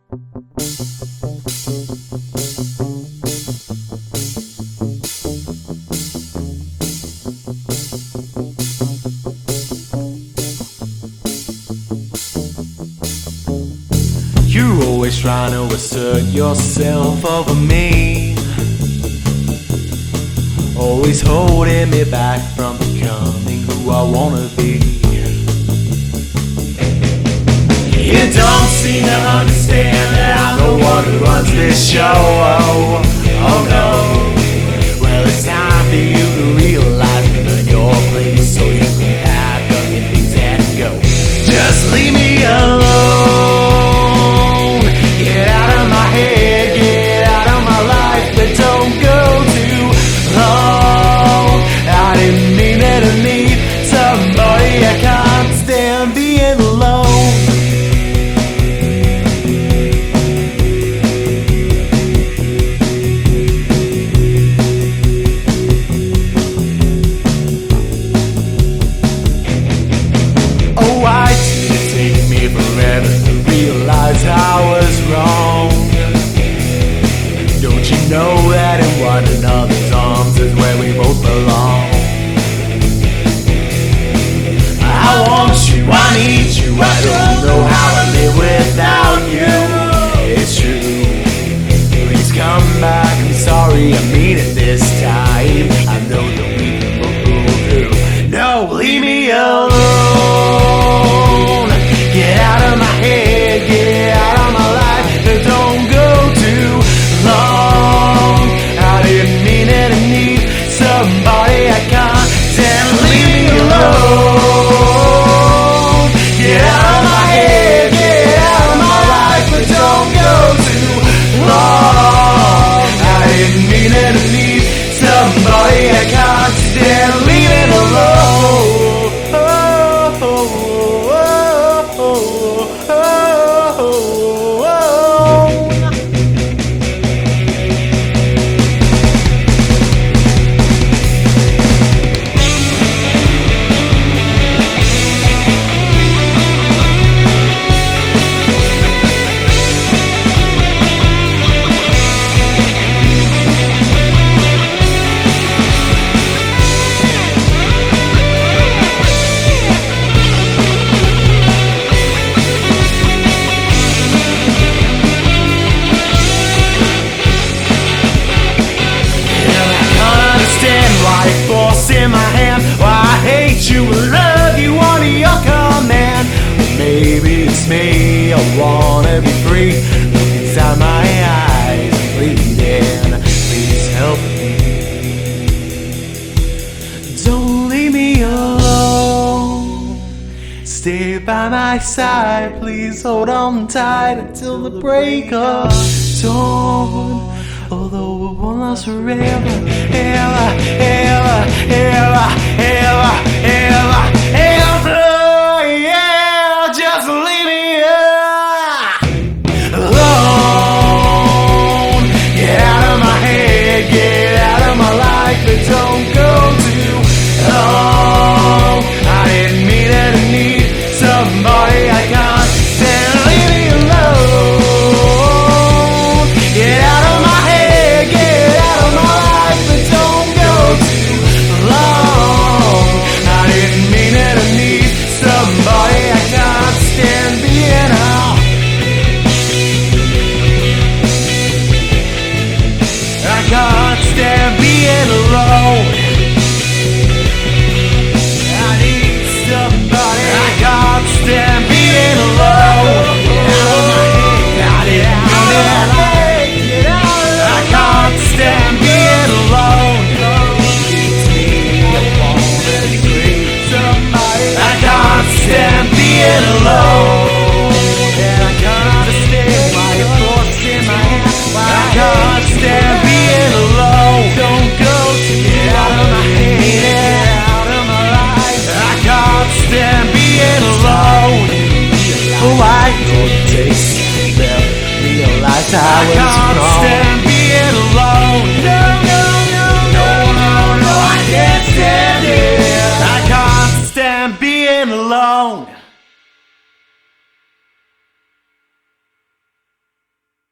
You're always trying to assert yourself over me, always holding me back from becoming who I wanna be. You don't seem to understand that I'm the one who runs this show. Oh no. Well, it's time for you to realize and learn your place so you can pack up your things and go. Just leave me alone. Get out of my head, get out of my life, but don't go too long. I didn't mean that I need somebody. I can't stand being alone. I was wrong. Don't you know that in one another's arms is where we both belong? I want you, I need you, I don't know how to live without you. It's true. Please come back, I'm sorry, I mean it this time. I know that we can both go through. No, leave me alone. Get out of my head, get out of my life, but don't go too long. I didn't mean it, I need somebody I can't stand. Leave me alone. Get out of my head, get out of my life, but don't go too long. I didn't mean it, I need somebody I can't stand. Leave it alone. Force in my hand, why I hate you, love you under your command. Maybe it's me, I wanna be free. Look inside my eyes, I'm bleeding. Please help me. Don't leave me alone. Stay by my side, please hold on tight until the break of dawn. Although it won't last forever, ever, ever, ever, ever, ever, ever, yeah, just leave me alone. Get out of my head, get out of my life, but don't go too long. I didn't mean it, I need somebody I can't stand. Leave me alone. Get out of my head, get out of my life, but don't go too long. I didn't mean it, I need somebody I can't stand being out. I can't stand being alone. I need somebody. I can't stand being alone. Get out of my head, get out of my life, get out. I can't stand being alone. It's me, I wanna be free. Somebody. I can't stand being alone.